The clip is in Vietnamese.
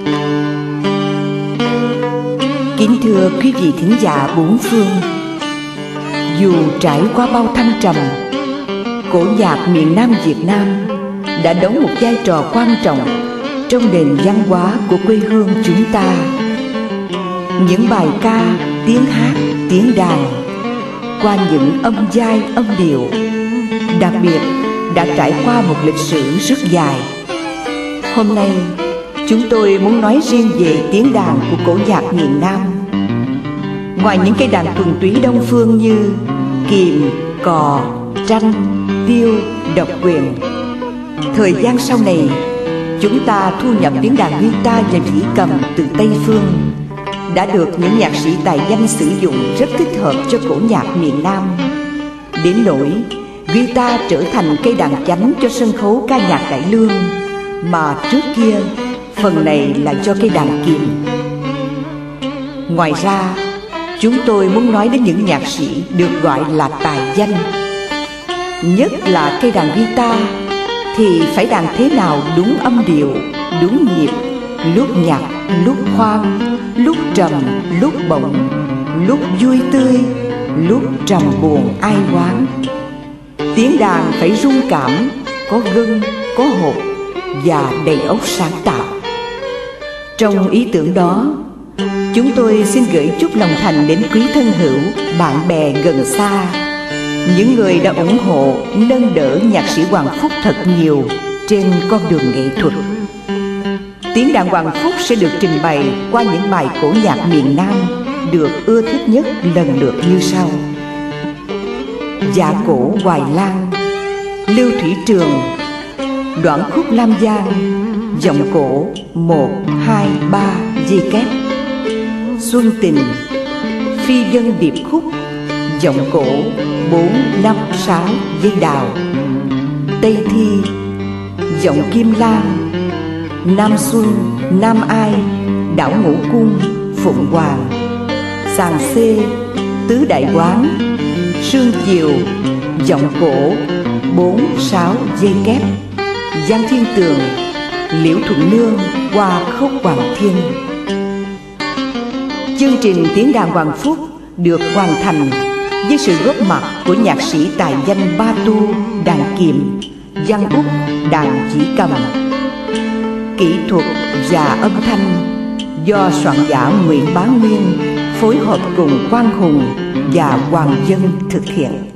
Kính thưa quý vị thính giả bốn phương, dù trải qua bao thăng trầm, cổ nhạc miền Nam Việt Nam đã đóng một vai trò quan trọng trong nền văn hóa của quê hương chúng ta. Những bài ca, tiếng hát, tiếng đàn qua những âm giai, âm điệu, đặc biệt đã trải qua một lịch sử rất dài. Hôm nay, chúng tôi muốn nói riêng về tiếng đàn của cổ nhạc miền Nam. Ngoài những cây đàn thuần túy đông phương như kìm, cò, tranh, tiêu, độc quyền, thời gian sau này, chúng ta thu nhập tiếng đàn guitar và vĩ cầm từ Tây Phương, đã được những nhạc sĩ tài danh sử dụng rất thích hợp cho cổ nhạc miền Nam. Đến nỗi guitar trở thành cây đàn chánh cho sân khấu ca nhạc cải lương, mà trước kia phần này là do cây đàn kìm. Ngoài ra, chúng tôi muốn nói đến những nhạc sĩ được gọi là tài danh. Nhất là cây đàn guitar thì phải đàn thế nào đúng âm điệu, đúng nhịp, lúc nhạc, lúc khoan, lúc trầm, lúc bổng, lúc vui tươi, lúc trầm buồn ai oán. Tiếng đàn phải rung cảm, có gân, có hồn và đầy óc sáng tạo. Trong ý tưởng đó, chúng tôi xin gửi chúc lòng thành đến quý thân hữu, bạn bè gần xa, những người đã ủng hộ, nâng đỡ nhạc sĩ Hoàng Phúc thật nhiều trên con đường nghệ thuật. Tiếng đàn Hoàng Phúc sẽ được trình bày qua những bài cổ nhạc miền Nam được ưa thích nhất lần lượt như sau: Dạ cổ Hoài Lan, Lưu Thủy Trường, Đoạn khúc Lam Giang, giọng cổ 1, 2, 3 dây kép, Xuân Tình, Phi Vân Điệp khúc, giọng cổ 4, 5, 6 dây đào, Tây Thi, giọng Kim Lan, Nam Xuân, Nam Ai, Đảo Ngũ Cung, Phụng Hoàng, Sàn Xê, Tứ Đại Quán, Sương Chiều, giọng cổ 4, 6 dây kép, Giang Thiên Tường, Liễu Thuận Nương qua khúc Hoàng Thiên. Chương trình Tiếng đàn Hoàng Phúc được hoàn thành với sự góp mặt của nhạc sĩ tài danh Ba Tu đàn kiềm, Văn Úc đàn chỉ cầm. Kỹ thuật và âm thanh do soạn giả Nguyễn Bá Nguyên phối hợp cùng Quang Hùng và Hoàng Dân thực hiện.